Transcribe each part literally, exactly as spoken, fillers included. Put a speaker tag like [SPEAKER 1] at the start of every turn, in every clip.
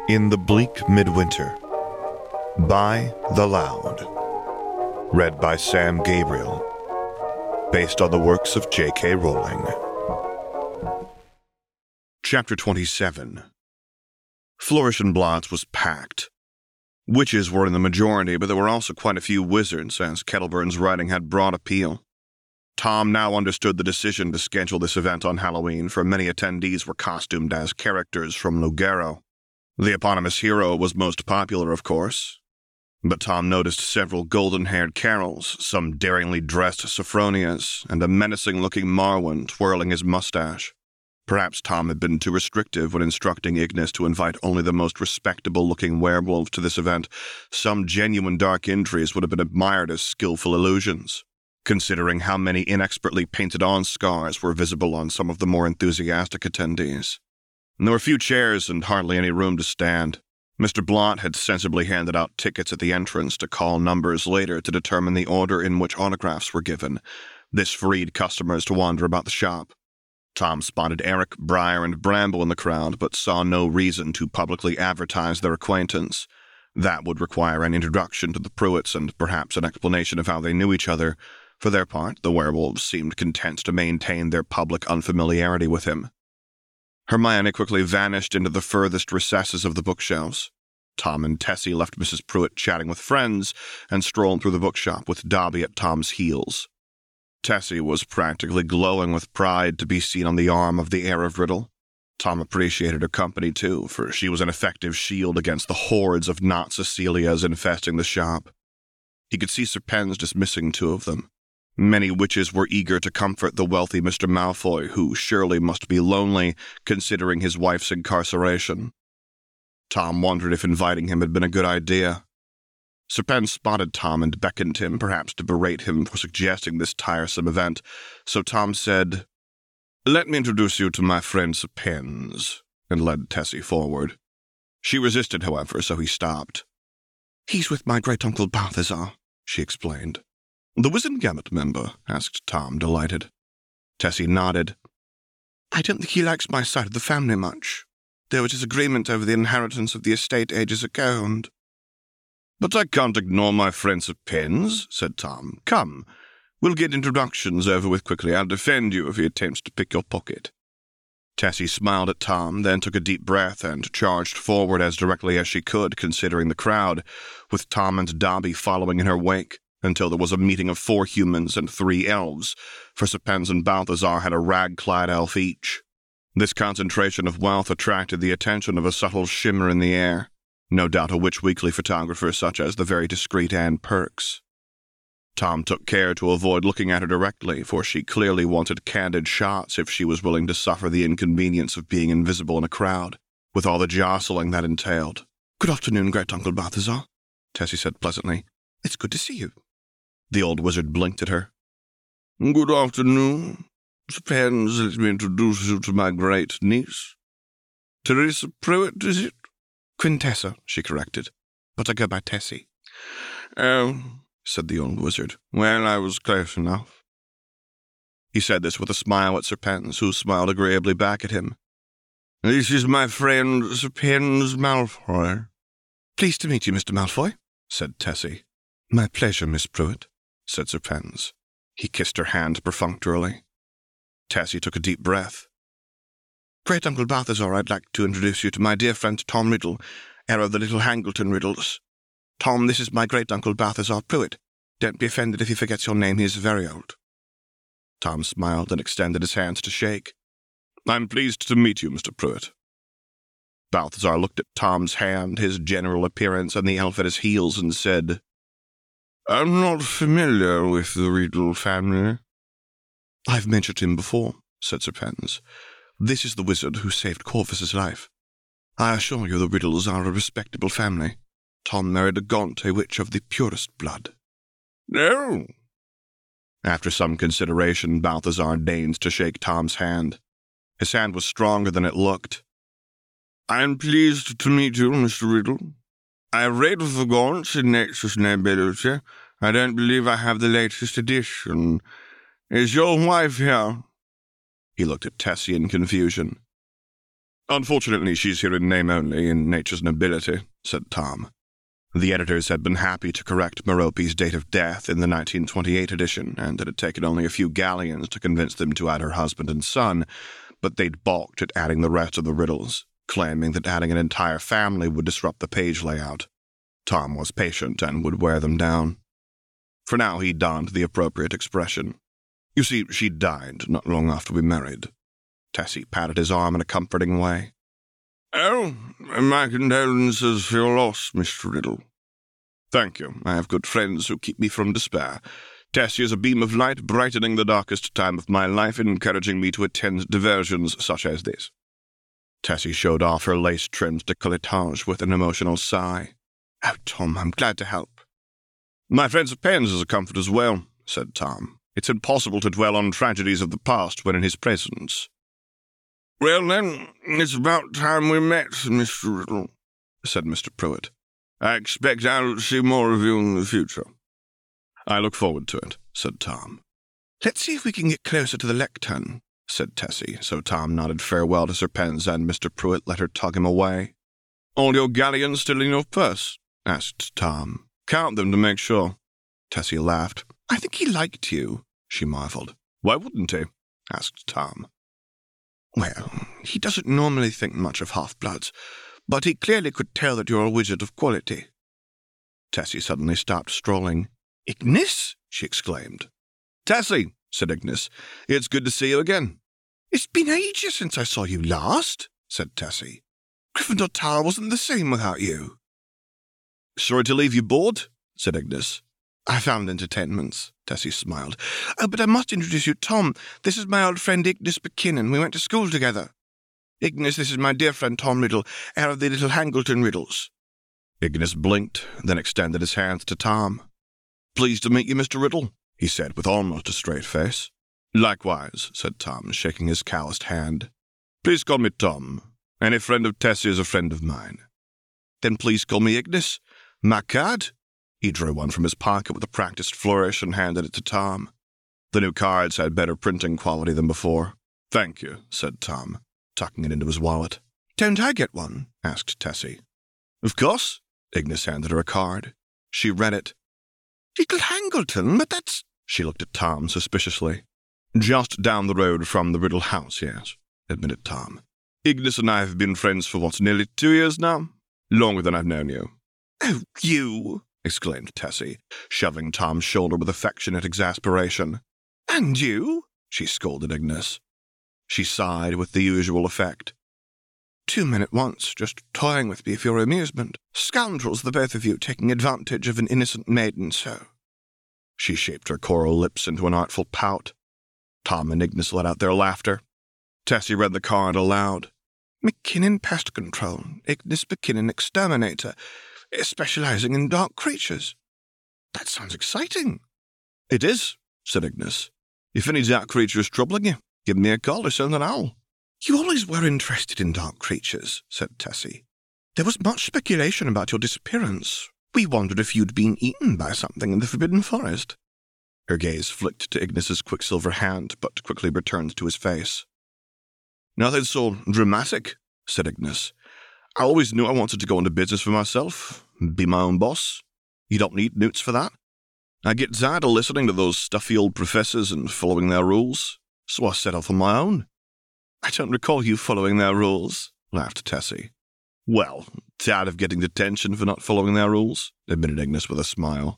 [SPEAKER 1] In the Bleak Midwinter by The Loud. Read by Sam Gabriel. Based on the works of J K. Rowling. Chapter twenty-seven. Flourish and Blots was packed. Witches were in the majority, but there were also quite a few wizards, as Kettleburn's writing had broad appeal. Tom now understood the decision to schedule this event on Halloween, for many attendees were costumed as characters from Lugero. The eponymous hero was most popular, of course, but Tom noticed several golden-haired Carols, some daringly dressed Sophronias, and a menacing-looking Marwyn twirling his mustache. Perhaps Tom had been too restrictive when instructing Ignis to invite only the most respectable-looking werewolves to this event. Some genuine dark entries would have been admired as skillful illusions, considering how many inexpertly painted-on scars were visible on some of the more enthusiastic attendees. And there were few chairs and hardly any room to stand. Mister Blot had sensibly handed out tickets at the entrance to call numbers later to determine the order in which autographs were given. This freed customers to wander about the shop. Tom spotted Eric, Briar, and Bramble in the crowd, but saw no reason to publicly advertise their acquaintance. That would require an introduction to the Pruitts and perhaps an explanation of how they knew each other. For their part, the werewolves seemed content to maintain their public unfamiliarity with him. Hermione quickly vanished into the furthest recesses of the bookshelves. Tom and Tessie left Missus Pruitt chatting with friends and strolled through the bookshop with Dobby at Tom's heels. Tessie was practically glowing with pride to be seen on the arm of the heir of Riddle. Tom appreciated her company, too, for she was an effective shield against the hordes of Not Cecilias infesting the shop. He could see Sir Pens dismissing two of them. Many witches were eager to comfort the wealthy Mister Malfoy, who surely must be lonely, considering his wife's incarceration. Tom wondered if inviting him had been a good idea. Sir Pen spotted Tom and beckoned him, perhaps to berate him for suggesting this tiresome event, so Tom said, "Let me introduce you to my friend Sir Pens," and led Tessie forward. She resisted, however, so he stopped. "He's with my great-uncle Balthazar," she explained. "The Wizengamot member?" asked Tom, delighted. Tessie nodded. "I don't think he likes my side of the family much. There was disagreement over the inheritance of the estate ages ago, and—" "But I can't ignore my friend Sir Pens," said Tom. "Come, we'll get introductions over with quickly. I'll defend you if he attempts to pick your pocket." Tessie smiled at Tom, then took a deep breath and charged forward as directly as she could, considering the crowd, with Tom and Dobby following in her wake, until there was a meeting of four humans and three elves, for Sir Pens and Balthazar had a rag-clad elf each. This concentration of wealth attracted the attention of a subtle shimmer in the air, no doubt a Witch Weekly photographer such as the very discreet Anne Perks. Tom took care to avoid looking at her directly, for she clearly wanted candid shots if she was willing to suffer the inconvenience of being invisible in a crowd, with all the jostling that entailed. "Good afternoon, great-uncle Balthazar," Tessie said pleasantly. "It's good to see you." The old wizard blinked at her. "Good afternoon. Sir Pens, let me introduce you to my great-niece. Teresa Pruitt, is it?" "Quintessa," she corrected, "but I go by Tessie." "Oh," said the old wizard. "Well, I was close enough." He said this with a smile at Sir Pens, who smiled agreeably back at him. "This is my friend Sir Pens Malfoy." "Pleased to meet you, Mister Malfoy," said Tessie. "My pleasure, Miss Pruitt," said Sir Pens. He kissed her hand perfunctorily. Tessie took a deep breath. "Great-uncle Balthazar, I'd like to introduce you to my dear friend Tom Riddle, heir of the little Hangleton Riddles. Tom, this is my great-uncle Balthazar Pruitt. Don't be offended if he forgets your name, he is very old." Tom smiled and extended his hands to shake. "I'm pleased to meet you, Mister Pruitt." Balthazar looked at Tom's hand, his general appearance, and the elf at his heels, and said, "I'm not familiar with the Riddle family." "I've mentioned him before," said Sir Pens. "This is the wizard who saved Corvus's life. I assure you the Riddles are a respectable family. Tom married a Gaunt, a witch of the purest blood." "No." After some consideration, Balthazar deigned to shake Tom's hand. His hand was stronger than it looked. "I'm pleased to meet you, Mister Riddle. I read the Gaunts in Nexus Nobility. I don't believe I have the latest edition. Is your wife here?" He looked at Tessie in confusion. Unfortunately, she's here in name only, in nature's nobility, said Tom. The editors had been happy to correct Merope's date of death in the nineteen twenty-eight edition, and it had taken only a few galleons to convince them to add her husband and son, but they'd balked at adding the rest of the riddles, claiming that adding an entire family would disrupt the page layout. Tom was patient and would wear them down. For now, he donned the appropriate expression. You see, she died not long after we married. Tessie patted his arm in a comforting way. Oh, my condolences for your loss, Mister Riddle. Thank you. I have good friends who keep me from despair. Tessie is a beam of light brightening the darkest time of my life and encouraging me to attend diversions such as this. Tessie showed off her lace-trimmed décolletage with an emotional sigh. Oh, Tom, I'm glad to help. My friend's pens is a comfort as well, said Tom. It's impossible to dwell on tragedies of the past when in his presence. Well, then, it's about time we met, Mister Riddle, said Mister Pruitt. I expect I'll see more of you in the future. I look forward to it, said Tom. Let's see if we can get closer to the lectern, said Tessie, so Tom nodded farewell to Sir Pens and Mister Pruitt let her tug him away. All your galleons still in your purse? Asked Tom. Count them to make sure. Tessie laughed. I think he liked you, she marveled. Why wouldn't he? Asked Tom. Well, he doesn't normally think much of half-bloods, but he clearly could tell that you're a wizard of quality. Tessie suddenly stopped strolling. Ignis? She exclaimed. Tessie, said Ignis, it's good to see you again. It's been ages since I saw you last, said Tessie. Gryffindor Tower wasn't the same without you. Sorry to leave you bored, said Ignis. I found entertainments, Tessie smiled. Oh, but I must introduce you, Tom. This is my old friend Ignis McKinnon. We went to school together. Ignis, this is my dear friend Tom Riddle, heir of the little Hangleton riddles. Ignis blinked, then extended his hands to Tom. Pleased to meet you, Mister Riddle, he said with almost a straight face. Likewise, said Tom, shaking his calloused hand. Please call me Tom. Any friend of Tessie is a friend of mine. Then please call me Ignis. My card? He drew one from his pocket with a practiced flourish and handed it to Tom. The new cards had better printing quality than before. Thank you, said Tom, tucking it into his wallet. Don't I get one? Asked Tessie. Of course. Ignis handed her a card. She read it. Little Hangleton, but that's... She looked at Tom suspiciously. Just down the road from the Riddle house, yes, admitted Tom. Ignis and I have been friends for what, nearly two years now? Longer than I've known you. Oh, you... exclaimed Tessie, shoving Tom's shoulder with affectionate exasperation. And you? She scolded Ignis. She sighed with the usual effect. Two men at once, just toying with me for your amusement. Scoundrels, the both of you, taking advantage of an innocent maiden so. She shaped her coral lips into an artful pout. Tom and Ignis let out their laughter. Tessie read the card aloud. McKinnon Pest Control, Ignis McKinnon Exterminator, specializing in dark creatures. That sounds exciting. It is, said Ignis. If any dark creature is troubling you, give me a call or send an owl. You always were interested in dark creatures, said Tessie. There was much speculation about your disappearance. We wondered if you'd been eaten by something in the Forbidden Forest. Her gaze flicked to Ignis's quicksilver hand, but quickly returned to his face. Nothing so dramatic, said Ignis. I always knew I wanted to go into business for myself, be my own boss. You don't need newts for that. I get tired of listening to those stuffy old professors and following their rules, so I set off on my own. I don't recall you following their rules, laughed Tessie. Well, tired of getting detention for not following their rules, admitted Ignis with a smile.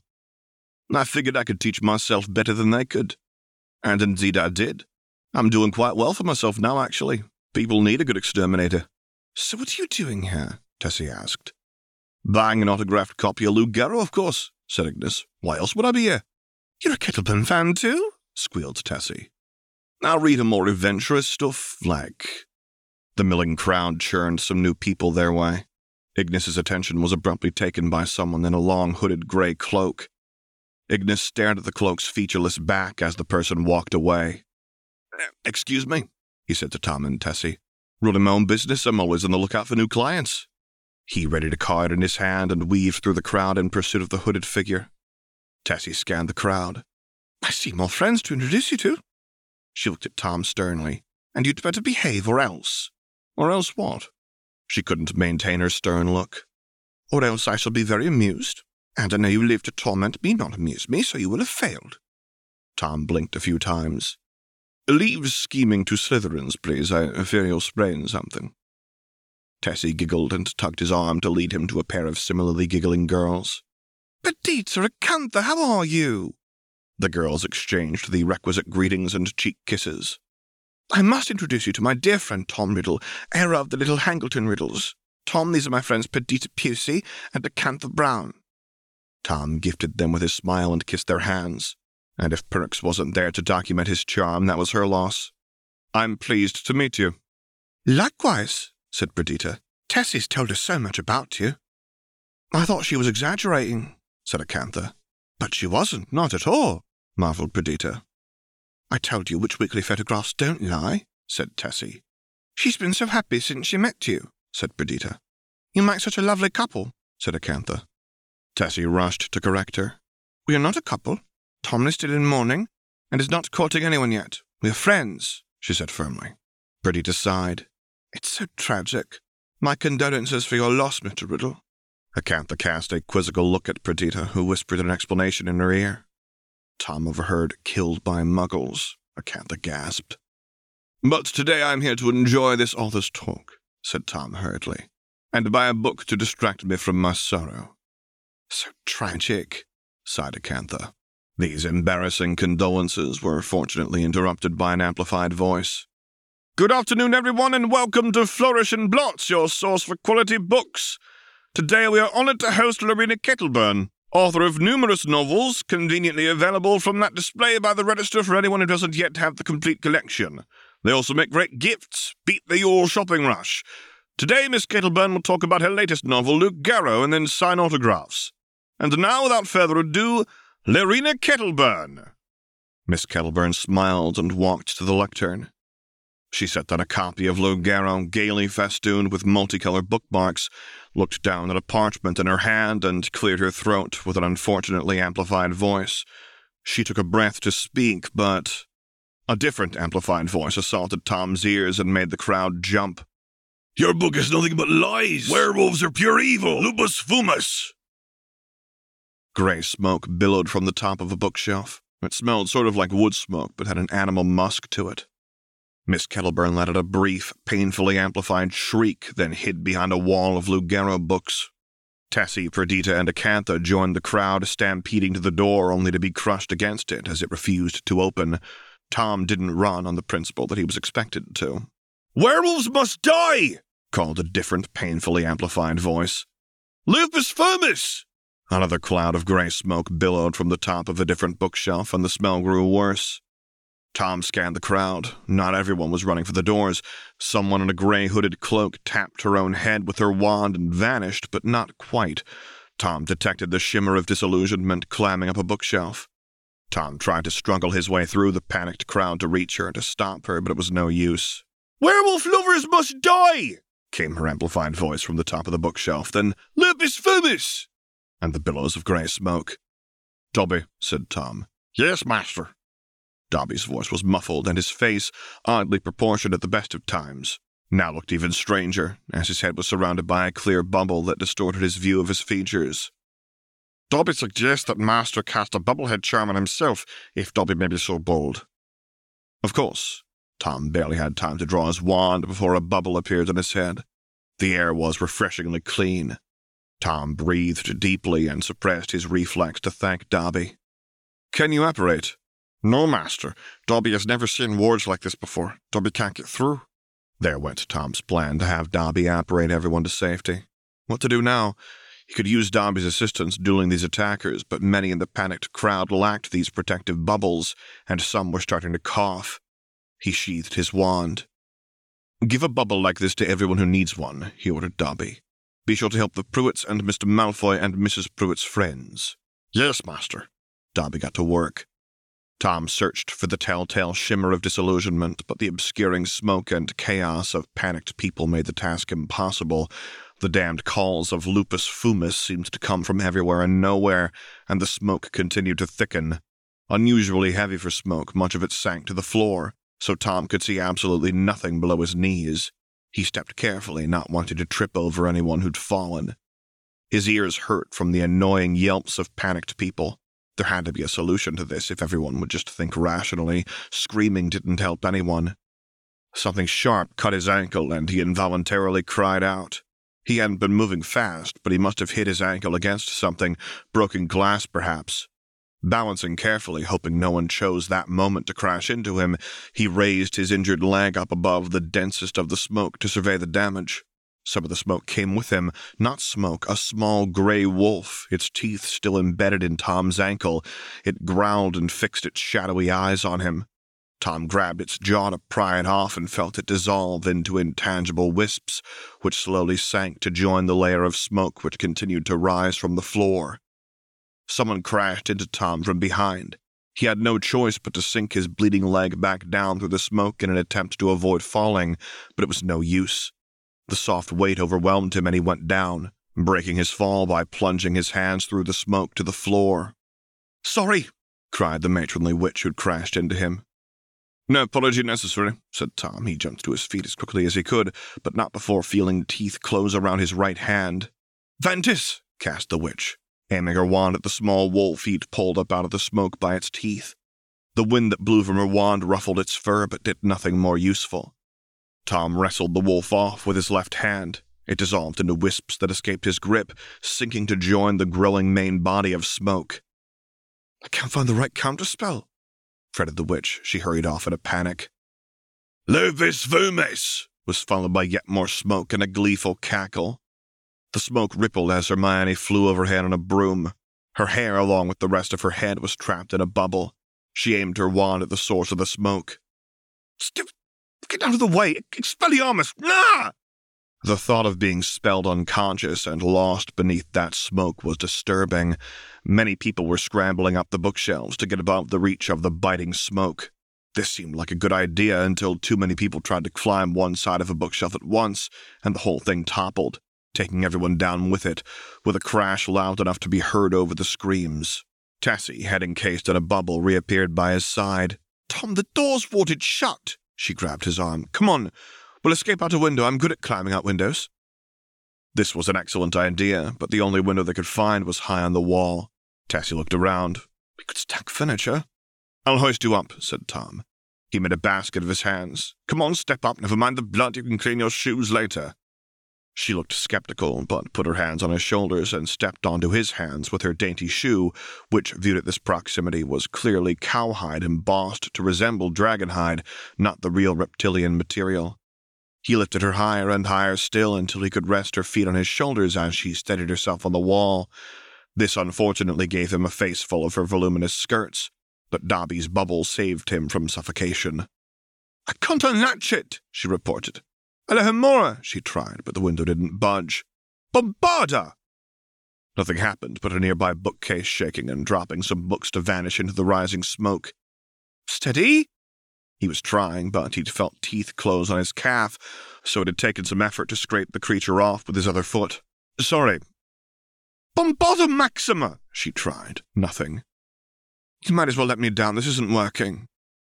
[SPEAKER 1] I figured I could teach myself better than they could. And indeed I did. I'm doing quite well for myself now, actually. People need a good exterminator. So what are you doing here? Tessie asked. Buying an autographed copy of Lou Garo, of course, said Ignis. Why else would I be here? You're a Kettlebell fan too? Squealed Tessie. I'll read a more adventurous stuff, like... The milling crowd churned some new people their way. Ignis's attention was abruptly taken by someone in a long hooded gray cloak. Ignis stared at the cloak's featureless back as the person walked away. Excuse me, he said to Tom and Tessie. Running my own business, I'm always on the lookout for new clients. He readied a card in his hand and weaved through the crowd in pursuit of the hooded figure. Tessie scanned the crowd. I see more friends to introduce you to. She looked at Tom sternly. And you'd better behave or else. Or else what? She couldn't maintain her stern look. Or else I shall be very amused, and I know you live to torment me, not amuse me, so you will have failed. Tom blinked a few times. Leave scheming to Slytherins, please. I fear you'll sprain something. Tessie giggled and tugged his arm to lead him to a pair of similarly giggling girls. Perdita, Acantha, how are you? The girls exchanged the requisite greetings and cheek kisses. I must introduce you to my dear friend Tom Riddle, heir of the little Hangleton Riddles. Tom, these are my friends Perdita Pusey and Acantha Brown. Tom gifted them with his smile and kissed their hands, and if Perks wasn't there to document his charm, that was her loss. I'm pleased to meet you. Likewise, said Perdita. Tessie's told us so much about you. I thought she was exaggerating, said Acantha. But she wasn't, not at all, marvelled Perdita. I told you which weekly photographs don't lie, said Tessie. She's been so happy since she met you, said Perdita. You make such a lovely couple, said Acantha. Tessie rushed to correct her. We are not a couple. Tom is still in mourning, and is not courting anyone yet. We are friends, she said firmly. Perdita sighed. It's so tragic. My condolences for your loss, Mister Riddle. Acantha cast a quizzical look at Perdita, who whispered an explanation in her ear. Tom overheard, killed by muggles. Acantha gasped. But today I'm here to enjoy this author's talk, said Tom hurriedly, and buy a book to distract me from my sorrow. So tragic, sighed Acantha. These embarrassing condolences were fortunately interrupted by an amplified voice. Good afternoon, everyone, and welcome to Flourish and Blots, your source for quality books. Today we are honored to host Lorena Kettleburn, author of numerous novels, conveniently available from that display by the register for anyone who doesn't yet have the complete collection. They also make great gifts. Beat the Yule shopping rush. Today, Miss Kettleburn will talk about her latest novel, Luke Garrow, and then sign autographs. And now, without further ado, Lorena Kettleburn. Miss Kettleburn smiled and walked to the lectern. She set down a copy of Luke Garrow, gaily festooned with multicolored bookmarks, looked down at a parchment in her hand, and cleared her throat with an unfortunately amplified voice. She took a breath to speak, but a different amplified voice assaulted Tom's ears and made the crowd jump. Your book is nothing but lies! Werewolves are pure evil! Lupus fumus! Grey smoke billowed from the top of a bookshelf. It smelled sort of like wood smoke, but had an animal musk to it. Miss Kettleburn let out a brief, painfully amplified shriek, then hid behind a wall of Luke Garrow books. Tessie, Perdita, and Acantha joined the crowd, stampeding to the door only to be crushed against it as it refused to open. Tom didn't run on the principle that he was expected to. Werewolves must die! Called a different, painfully amplified voice. Lupus fumus! Another cloud of grey smoke billowed from the top of a different bookshelf, and the smell grew worse. Tom scanned the crowd. Not everyone was running for the doors. Someone in a grey hooded cloak tapped her own head with her wand and vanished, but not quite. Tom detected the shimmer of disillusionment clamming up a bookshelf. Tom tried to struggle his way through the panicked crowd to reach her, to stop her, but it was no use. Werewolf lovers must die! Came her amplified voice from the top of the bookshelf. Then, Lupus fumus! And the billows of grey smoke. Dobby, said Tom. Yes, master. Dobby's voice was muffled, and his face, oddly proportioned at the best of times, now looked even stranger, as his head was surrounded by a clear bubble that distorted his view of his features. Dobby suggests that Master cast a bubblehead charm on himself, if Dobby may be so bold. Of course. Tom barely had time to draw his wand before a bubble appeared in his head. The air was refreshingly clean. Tom breathed deeply and suppressed his reflex to thank Dobby. Can you apparate? No, master. Dobby has never seen wards like this before. Dobby can't get through. There went Tom's plan to have Dobby apparate everyone to safety. What to do now? He could use Dobby's assistance dueling these attackers, but many in the panicked crowd lacked these protective bubbles, and some were starting to cough. He sheathed his wand. Give a bubble like this to everyone who needs one, he ordered Dobby. Be sure to help the Prewetts and Mister Malfoy and Missus Prewett's friends. Yes, master. Dobby got to work. Tom searched for the telltale shimmer of disillusionment, but the obscuring smoke and chaos of panicked people made the task impossible. The damned calls of Lupus fumus seemed to come from everywhere and nowhere, and the smoke continued to thicken. Unusually heavy for smoke, much of it sank to the floor, so Tom could see absolutely nothing below his knees. He stepped carefully, not wanting to trip over anyone who'd fallen. His ears hurt from the annoying yelps of panicked people. There had to be a solution to this if everyone would just think rationally. Screaming didn't help anyone. Something sharp cut his ankle, and he involuntarily cried out. He hadn't been moving fast, but he must have hit his ankle against something, broken glass perhaps. Balancing carefully, hoping no one chose that moment to crash into him, he raised his injured leg up above the densest of the smoke to survey the damage. Some of the smoke came with him. Not smoke, a small gray wolf, its teeth still embedded in Tom's ankle. It growled and fixed its shadowy eyes on him. Tom grabbed its jaw to pry it off and felt it dissolve into intangible wisps, which slowly sank to join the layer of smoke which continued to rise from the floor. Someone crashed into Tom from behind. He had no choice but to sink his bleeding leg back down through the smoke in an attempt to avoid falling, but it was no use. The soft weight overwhelmed him and he went down, breaking his fall by plunging his hands through the smoke to the floor. "Sorry," cried the matronly witch who'd crashed into him. "No apology necessary," said Tom. He jumped to his feet as quickly as he could, but not before feeling teeth close around his right hand. "Ventus!" cast the witch, aiming her wand at the small wolf he'd pulled up out of the smoke by its teeth. The wind that blew from her wand ruffled its fur, but did nothing more useful. Tom wrestled the wolf off with his left hand. It dissolved into wisps that escaped his grip, sinking to join the growing main body of smoke. "I can't find the right counterspell," fretted the witch. She hurried off in a panic. "Luvis Vumis!" was followed by yet more smoke and a gleeful cackle. The smoke rippled as Hermione flew overhead on a broom. Her hair, along with the rest of her head, was trapped in a bubble. She aimed her wand at the source of the smoke. "Stop! Get out of the way! Expelliarmus! Nah!" The thought of being spelled unconscious and lost beneath that smoke was disturbing. Many people were scrambling up the bookshelves to get above the reach of the biting smoke. This seemed like a good idea until too many people tried to climb one side of a bookshelf at once, and the whole thing toppled, taking everyone down with it, with a crash loud enough to be heard over the screams. Tessie, head encased in a bubble, reappeared by his side. "Tom, the door's warded shut!" She grabbed his arm. "Come on, we'll escape out a window. I'm good at climbing out windows." This was an excellent idea, but the only window they could find was high on the wall. Tessie looked around. "We could stack furniture." "I'll hoist you up," said Tom. He made a basket of his hands. "Come on, step up. Never mind the blood. You can clean your shoes later." She looked skeptical, but put her hands on his shoulders and stepped onto his hands with her dainty shoe, which, viewed at this proximity, was clearly cowhide embossed to resemble dragonhide, not the real reptilian material. He lifted her higher and higher still until he could rest her feet on his shoulders as she steadied herself on the wall. This unfortunately gave him a face full of her voluminous skirts, but Dobby's bubble saved him from suffocation. "I can't unlatch it," she reported. "Alohomora," she tried, but the window didn't budge. "Bombarda!" Nothing happened but a nearby bookcase shaking and dropping some books to vanish into the rising smoke. "Steady?" He was trying, but he'd felt teeth close on his calf, so it had taken some effort to scrape the creature off with his other foot. "Sorry." "Bombarda Maxima," she tried. Nothing. "You might as well let me down. This isn't working."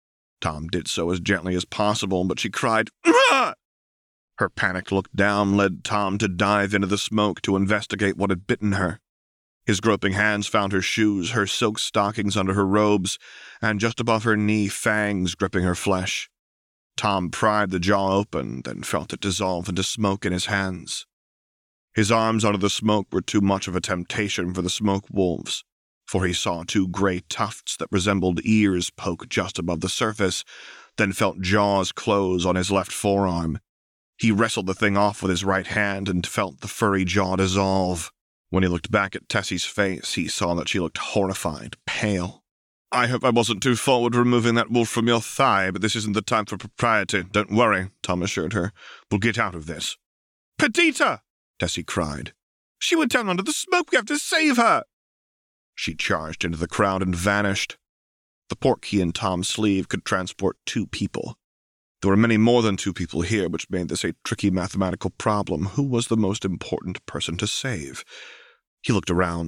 [SPEAKER 1] Tom did so as gently as possible, but she cried, "Ah!" Her panicked look down led Tom to dive into the smoke to investigate what had bitten her. His groping hands found her shoes, her silk stockings under her robes, and just above her knee fangs gripping her flesh. Tom pried the jaw open, then felt it dissolve into smoke in his hands. His arms under the smoke were too much of a temptation for the smoke wolves, for he saw two gray tufts that resembled ears poke just above the surface, then felt jaws close on his left forearm. He wrestled the thing off with his right hand and felt the furry jaw dissolve. When he looked back at Tessie's face, he saw that she looked horrified, pale. "I hope I wasn't too forward removing that wolf from your thigh, but this isn't the time for propriety. Don't worry," Tom assured her. "We'll get out of this." "Perdita!" Tessie cried. "She went down under the smoke. We have to save her!" She charged into the crowd and vanished. The portkey in Tom's sleeve could transport two people. There were many more than two people here, which made this a tricky mathematical problem. Who was the most important person to save? He looked around.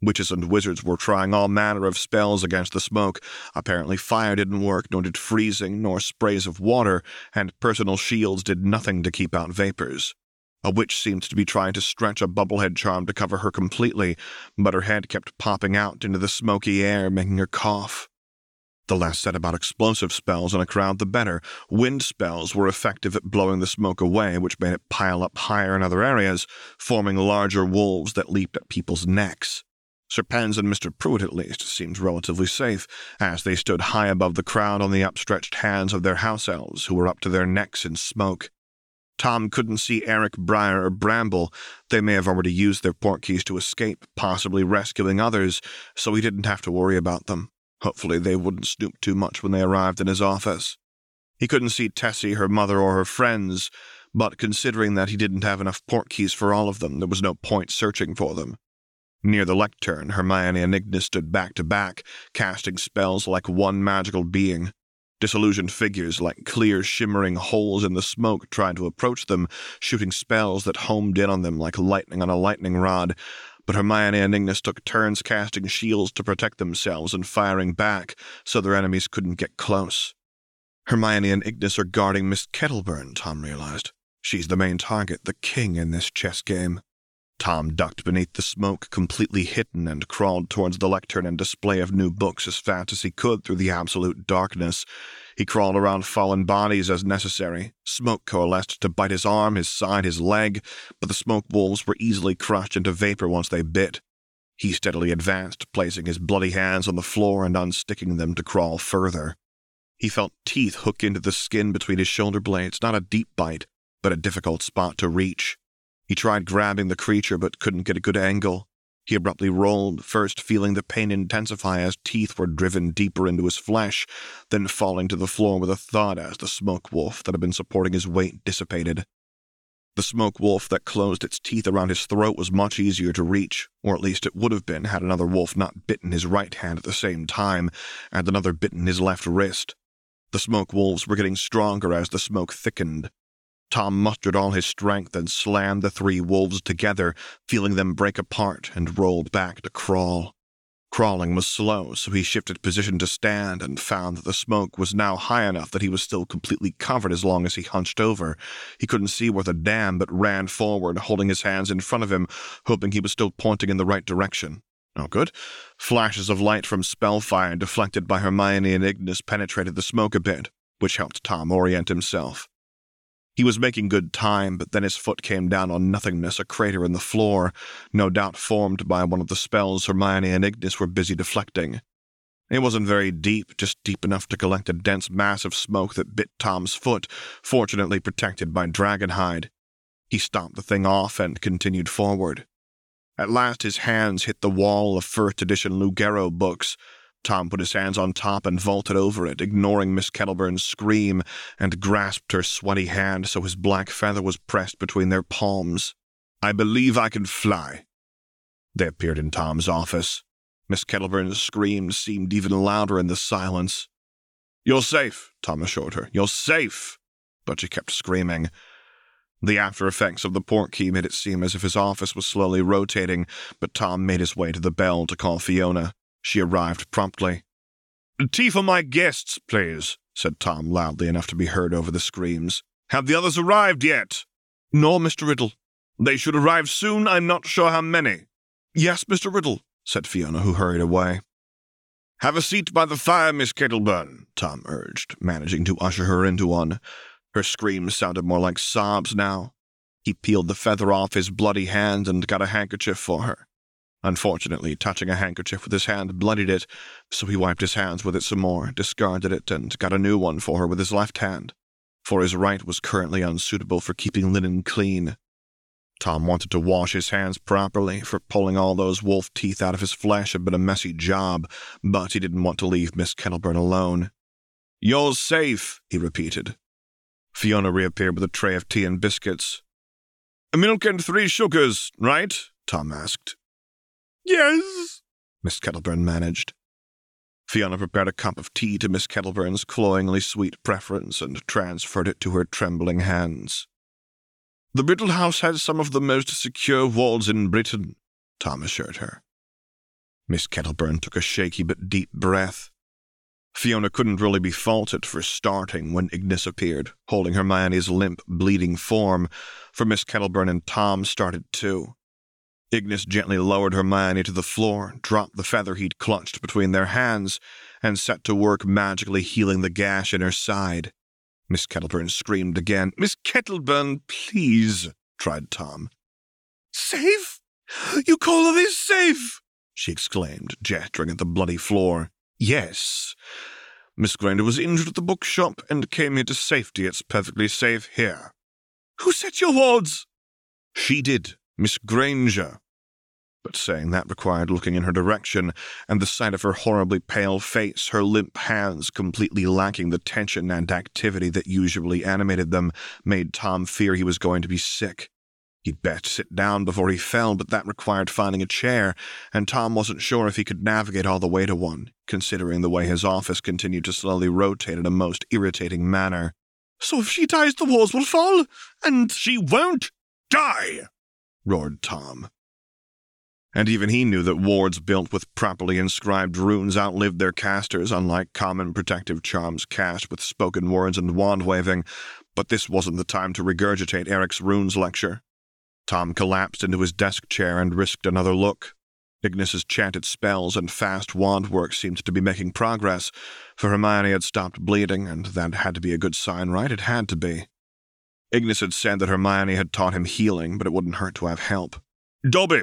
[SPEAKER 1] Witches and wizards were trying all manner of spells against the smoke. Apparently fire didn't work, nor did freezing, nor sprays of water, and personal shields did nothing to keep out vapors. A witch seemed to be trying to stretch a bubblehead charm to cover her completely, but her head kept popping out into the smoky air, making her cough. The less said about explosive spells in a crowd, the better. Wind spells were effective at blowing the smoke away, which made it pile up higher in other areas, forming larger wolves that leaped at people's necks. Sir Pens and Mister Pruitt, at least, seemed relatively safe, as they stood high above the crowd on the upstretched hands of their house elves, who were up to their necks in smoke. Tom couldn't see Eric, Briar, or Bramble. They may have already used their portkeys to escape, possibly rescuing others, so he didn't have to worry about them. Hopefully they wouldn't snoop too much when they arrived in his office. He couldn't see Tessie, her mother, or her friends, but considering that he didn't have enough portkeys for all of them, there was no point searching for them. Near the lectern, Hermione and Ignis stood back to back, casting spells like one magical being. Disillusioned figures like clear, shimmering holes in the smoke tried to approach them, shooting spells that homed in on them like lightning on a lightning rod. But Hermione and Ignis took turns casting shields to protect themselves and firing back so their enemies couldn't get close. Hermione and Ignis are guarding Miss Kettleburn, Tom realized. She's the main target, the king in this chess game. Tom ducked beneath the smoke, completely hidden, and crawled towards the lectern and display of new books as fast as he could through the absolute darkness. He crawled around fallen bodies as necessary. Smoke coalesced to bite his arm, his side, his leg, but the smoke wolves were easily crushed into vapor once they bit. He steadily advanced, placing his bloody hands on the floor and unsticking them to crawl further. He felt teeth hook into the skin between his shoulder blades, not a deep bite, but a difficult spot to reach. He tried grabbing the creature but couldn't get a good angle. He abruptly rolled, first feeling the pain intensify as teeth were driven deeper into his flesh, then falling to the floor with a thud as the smoke wolf that had been supporting his weight dissipated. The smoke wolf that closed its teeth around his throat was much easier to reach, or at least it would have been had another wolf not bitten his right hand at the same time, and another bitten his left wrist. The smoke wolves were getting stronger as the smoke thickened. Tom mustered all his strength and slammed the three wolves together, feeling them break apart, and rolled back to crawl. Crawling was slow, so he shifted position to stand and found that the smoke was now high enough that he was still completely covered as long as he hunched over. He couldn't see worth a damn, but ran forward, holding his hands in front of him, hoping he was still pointing in the right direction. Oh, good. Flashes of light from spellfire deflected by Hermione and Ignis penetrated the smoke a bit, which helped Tom orient himself. He was making good time, but then his foot came down on nothingness, a crater in the floor, no doubt formed by one of the spells Hermione and Ignis were busy deflecting. It wasn't very deep, just deep enough to collect a dense mass of smoke that bit Tom's foot, fortunately protected by dragonhide. He stomped the thing off and continued forward. At last his hands hit the wall of first edition Lugero books. Tom put his hands on top and vaulted over it, ignoring Miss Kettleburn's scream, and grasped her sweaty hand so his black feather was pressed between their palms. "I believe I can fly." They appeared in Tom's office. Miss Kettleburn's scream seemed even louder in the silence. "You're safe," Tom assured her. "You're safe." But she kept screaming. The after-effects of the portkey made it seem as if his office was slowly rotating, but Tom made his way to the bell to call Fiona. She arrived promptly. "Tea for my guests, please," said Tom loudly enough to be heard over the screams. "Have the others arrived yet?" "No, Mister Riddle." "They should arrive soon. I'm not sure how many." "Yes, Mister Riddle," said Fiona, who hurried away. "Have a seat by the fire, Miss Kettleburn," Tom urged, managing to usher her into one. Her screams sounded more like sobs now. He peeled the feather off his bloody hand and got a handkerchief for her. Unfortunately, touching a handkerchief with his hand bloodied it, so he wiped his hands with it some more, discarded it, and got a new one for her with his left hand, for his right was currently unsuitable for keeping linen clean. Tom wanted to wash his hands properly, for pulling all those wolf teeth out of his flesh had been a messy job, but he didn't want to leave Miss Kettleburn alone. "You're safe," he repeated. Fiona reappeared with a tray of tea and biscuits. "Milk and three sugars, right?" Tom asked. "Yes," Miss Kettleburn managed. Fiona prepared a cup of tea to Miss Kettleburn's cloyingly sweet preference and transferred it to her trembling hands. "The Riddle House has some of the most secure walls in Britain," Tom assured her. Miss Kettleburn took a shaky but deep breath. Fiona couldn't really be faulted for starting when Ignis appeared, holding Hermione's limp, bleeding form, for Miss Kettleburn and Tom started too. Ignis gently lowered Hermione to the floor, dropped the feather he'd clutched between their hands, and set to work magically healing the gash in her side. Miss Kettleburn screamed again. "Miss Kettleburn, please," tried Tom. "Safe? You call this safe?" she exclaimed, gesturing at the bloody floor. "Yes. Miss Granger was injured at the bookshop and came here to safety. It's perfectly safe here." "Who set your wards?" "She did, Miss Granger." But saying that required looking in her direction, and the sight of her horribly pale face, her limp hands completely lacking the tension and activity that usually animated them, made Tom fear he was going to be sick. He'd best sit down before he fell, but that required finding a chair, and Tom wasn't sure if he could navigate all the way to one, considering the way his office continued to slowly rotate in a most irritating manner. "So if she dies, the walls will fall, and—" "She won't die!" roared Tom. And even he knew that wards built with properly inscribed runes outlived their casters, unlike common protective charms cast with spoken words and wand-waving, but this wasn't the time to regurgitate Eric's runes lecture. Tom collapsed into his desk chair and risked another look. Ignis's chanted spells and fast wand work seemed to be making progress, for Hermione had stopped bleeding, and that had to be a good sign, right? It had to be. Ignis had said that Hermione had taught him healing, but it wouldn't hurt to have help. "Dobby!"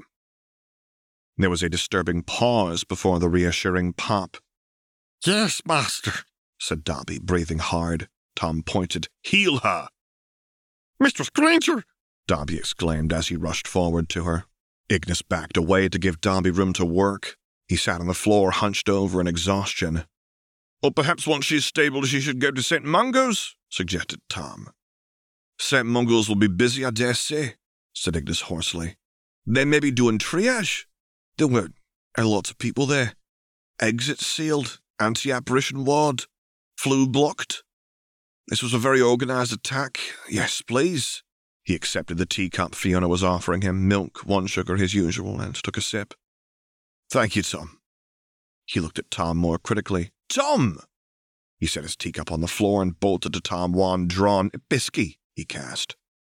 [SPEAKER 1] There was a disturbing pause before the reassuring pop. "Yes, master," said Dobby, breathing hard. Tom pointed. "Heal her!" "Mistress Granger!" Dobby exclaimed as he rushed forward to her. Ignis backed away to give Dobby room to work. He sat on the floor, hunched over in exhaustion. "Or perhaps once she's stable she should go to Saint Mungo's," suggested Tom. "Saint Mungo's will be busy, I dare say," said Ignis hoarsely. "They may be doing triage. There were a lot of people there. Exit sealed, anti-apparition ward, flue blocked. This was a very organized attack. Yes, please." He accepted the teacup Fiona was offering him, milk, one sugar, his usual, and took a sip. "Thank you, Tom." He looked at Tom more critically. "Tom!" He set his teacup on the floor and bolted to Tom, wand drawn. "Bisky," he cast.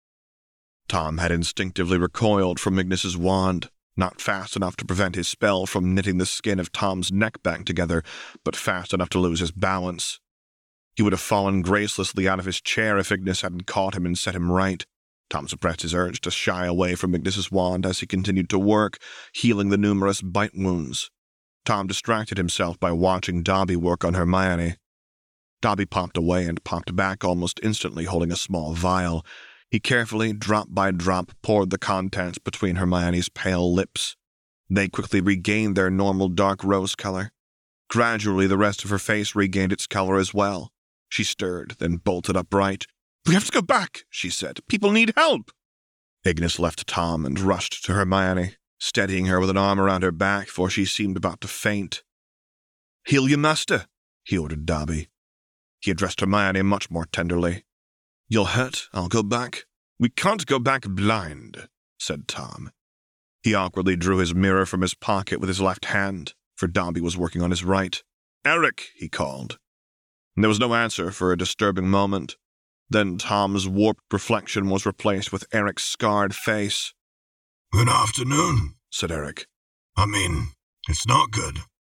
[SPEAKER 1] Tom had instinctively recoiled from Ignis's wand, not fast enough to prevent his spell from knitting the skin of Tom's neck back together, but fast enough to lose his balance. He would have fallen gracelessly out of his chair if Ignis hadn't caught him and set him right. Tom suppressed his urge to shy away from Ignis's wand as he continued to work, healing the numerous bite wounds. Tom distracted himself by watching Dobby work on Hermione. Dobby popped away and popped back almost instantly, holding a small vial. He carefully, drop by drop, poured the contents between Hermione's pale lips. They quickly regained their normal dark rose color. Gradually, the rest of her face regained its color as well. She stirred, then bolted upright. "We have to go back," she said. "People need help." Ignis left Tom and rushed to Hermione, steadying her with an arm around her back, for she seemed about to faint. "Heal your master," he ordered Dobby. He addressed Hermione much more tenderly. "You're hurt. I'll go back." "We can't go back blind," said Tom. He awkwardly drew his mirror from his pocket with his left hand, for Dobby was working on his right. "Eric," he called. There was no answer for a disturbing moment. Then Tom's warped reflection was replaced with Eric's scarred face.
[SPEAKER 2] "Good afternoon," said Eric. "I mean, it's not good,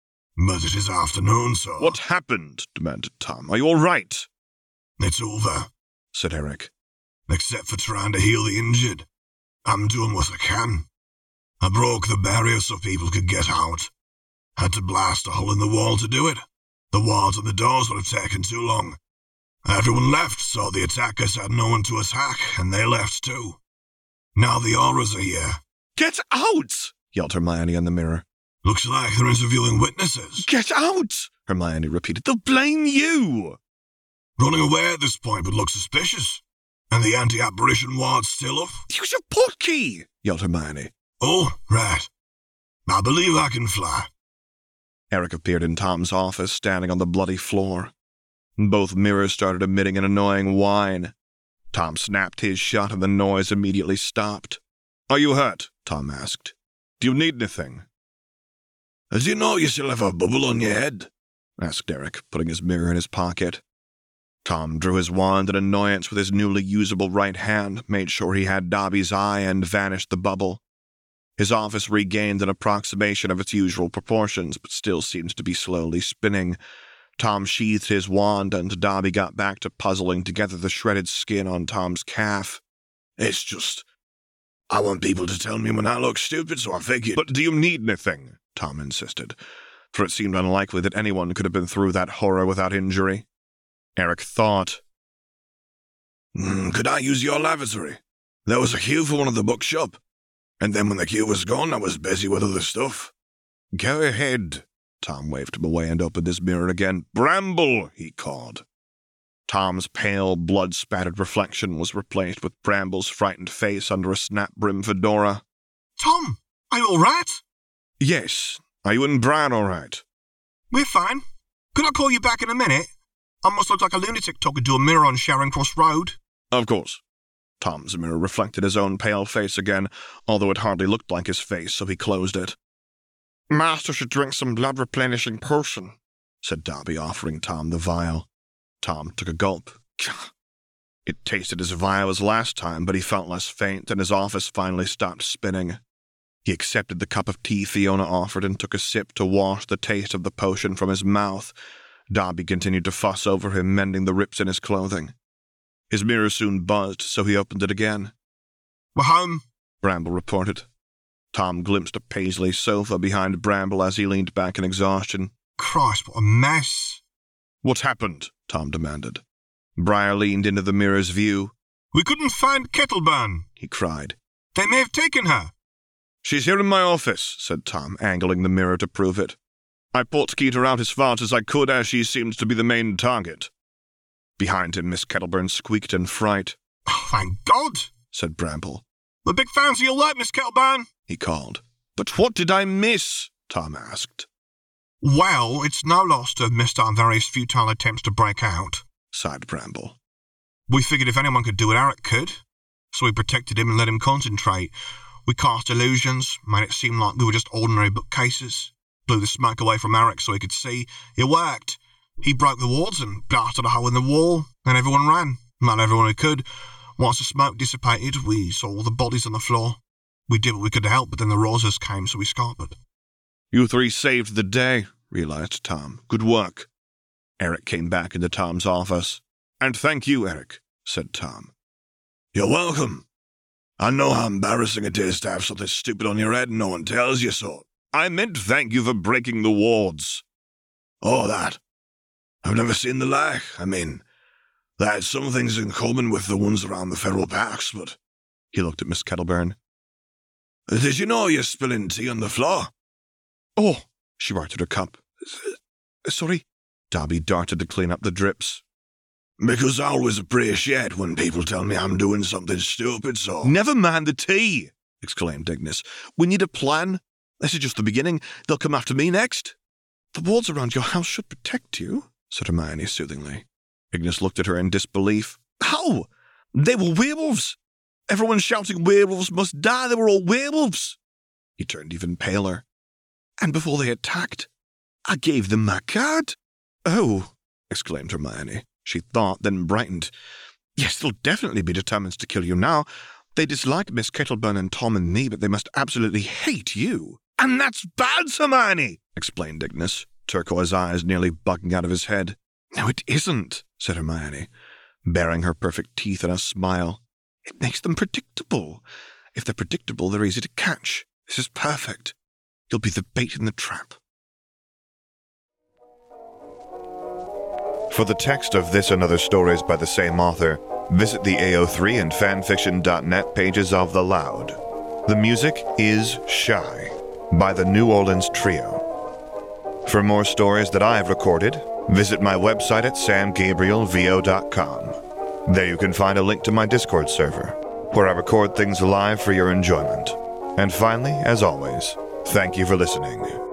[SPEAKER 2] but it is afternoon, so—"
[SPEAKER 1] "What happened?" demanded Tom. "Are you all right?"
[SPEAKER 2] "It's over," said Eric. "Except for trying to heal the injured. I'm doing what I can. I broke the barrier so people could get out. Had to blast a hole in the wall to do it. The walls and the doors would have taken too long. Everyone left, so the attackers had no one to attack, and they left too. Now the Auras are here."
[SPEAKER 1] "Get out!" yelled Hermione in the mirror.
[SPEAKER 2] "Looks like they're interviewing witnesses."
[SPEAKER 1] "Get out!" Hermione repeated. "They'll blame you."
[SPEAKER 2] "Running away at this point would look suspicious. And the anti-apparition ward's still up."
[SPEAKER 1] "Use your portkey!" yelled Hermione.
[SPEAKER 2] "Oh, right. I believe I can fly."
[SPEAKER 1] Eric appeared in Tom's office, standing on the bloody floor. Both mirrors started emitting an annoying whine. Tom snapped his shut and the noise immediately stopped. "Are you hurt?" Tom asked. "Do you need anything?"
[SPEAKER 2] Do you know you still have a bubble on your head? Asked Eric, putting his mirror in his pocket.
[SPEAKER 1] Tom drew his wand in annoyance with his newly usable right hand, made sure he had Dobby's eye, and vanished the bubble. His office regained an approximation of its usual proportions, but still seemed to be slowly spinning. Tom sheathed his wand, and Dobby got back to puzzling together the shredded skin on Tom's calf.
[SPEAKER 2] It's just, I want people to tell me when I look stupid, so I figured.
[SPEAKER 1] But do you need anything? Tom insisted, for it seemed unlikely that anyone could have been through that horror without injury. Eric thought.
[SPEAKER 2] Mm, could I use your lavatory? There was a queue for one of the bookshop, and then when the queue was gone, I was busy with other stuff.
[SPEAKER 1] Go ahead. Tom waved him away and opened his mirror again. Bramble, he called. Tom's pale, blood-spattered reflection was replaced with Bramble's frightened face under a snap-brim fedora.
[SPEAKER 3] Tom, are you all right?
[SPEAKER 1] Yes. Are you and Brian all right?
[SPEAKER 3] We're fine. Could I call you back in a minute? I must look like a lunatic talking to a mirror on Charing Cross Road.
[SPEAKER 1] Of course. Tom's mirror reflected his own pale face again, although it hardly looked like his face, so he closed it. Master should drink some blood-replenishing potion, said Dobby, offering Tom the vial. Tom took a gulp. It tasted as vile as last time, but he felt less faint, and his office finally stopped spinning. He accepted the cup of tea Fiona offered and took a sip to wash the taste of the potion from his mouth. Dobby continued to fuss over him, mending the rips in his clothing. His mirror soon buzzed, so he opened it again.
[SPEAKER 3] We're home,
[SPEAKER 1] Bramble reported. Tom glimpsed a Paisley sofa behind Bramble as he leaned back in exhaustion.
[SPEAKER 3] Christ, what a mess.
[SPEAKER 1] What happened? Tom demanded. Briar leaned into the mirror's view.
[SPEAKER 3] We couldn't find Kettleburn,
[SPEAKER 1] he cried.
[SPEAKER 3] They may have taken her.
[SPEAKER 1] She's here in my office, said Tom, angling the mirror to prove it. I portkeed her out as fast as I could, as she seemed to be the main target. Behind him, Miss Kettleburn squeaked in fright.
[SPEAKER 3] Oh, thank God,
[SPEAKER 1] said Bramble.
[SPEAKER 3] We're big fans of your work, Miss Kettleburn,
[SPEAKER 1] he called. But what did I miss? Tom asked.
[SPEAKER 3] Well, it's no loss to have missed our various futile attempts to break out,
[SPEAKER 1] sighed Bramble.
[SPEAKER 3] We figured if anyone could do it, Eric could, so we protected him and let him concentrate. We cast illusions, made it seem like we were just ordinary bookcases, blew the smoke away from Eric so he could see. It worked. He broke the wards and blasted a hole in the wall, and everyone ran, not everyone who could. Once the smoke dissipated, we saw all the bodies on the floor. We did what we could to help, but then the Rosas came, so we scarpered.
[SPEAKER 1] You three saved the day, realized Tom. Good work. Eric came back into Tom's office. And thank you, Eric, said Tom.
[SPEAKER 2] You're welcome. I know how embarrassing it is to have something stupid on your head and no one tells you so.
[SPEAKER 1] I meant thank you for breaking the wards.
[SPEAKER 2] Oh, that. I've never seen the like. I mean, they had some things in common with the ones around the federal parks, but...
[SPEAKER 1] He looked at Miss Kettleburn.
[SPEAKER 2] Did you know you're spilling tea on the floor?
[SPEAKER 1] Oh, she righted her cup. Sorry. Dobby darted to clean up the drips.
[SPEAKER 2] Because I always appreciate when people tell me I'm doing something stupid, so...
[SPEAKER 1] Never mind the tea, exclaimed Ignis. We need a plan. This is just the beginning. They'll come after me next. The walls around your house should protect you, said Hermione soothingly. Ignis looked at her in disbelief. How? They were werewolves. Everyone shouting werewolves must die. They were all werewolves. He turned even paler. And before they attacked, I gave them my card. Oh, exclaimed Hermione. She thought, then brightened. Yes, they'll definitely be determined to kill you now. They dislike Miss Kettleburn and Tom and me, but they must absolutely hate you. And that's bad, Hermione, explained Ignis, turquoise eyes nearly bugging out of his head. No, it isn't, said Hermione, baring her perfect teeth in a smile. It makes them predictable. If they're predictable, they're easy to catch. This is perfect. You'll be the bait in the trap. For the text of this and other stories by the same author, visit the A O three and fanfiction dot net pages of The Loud. The music is Shy by the New Orleans Trio. For more stories that I've recorded, visit my website at sam gabriel v o dot com. There you can find a link to my Discord server, where I record things live for your enjoyment. And finally, as always, thank you for listening.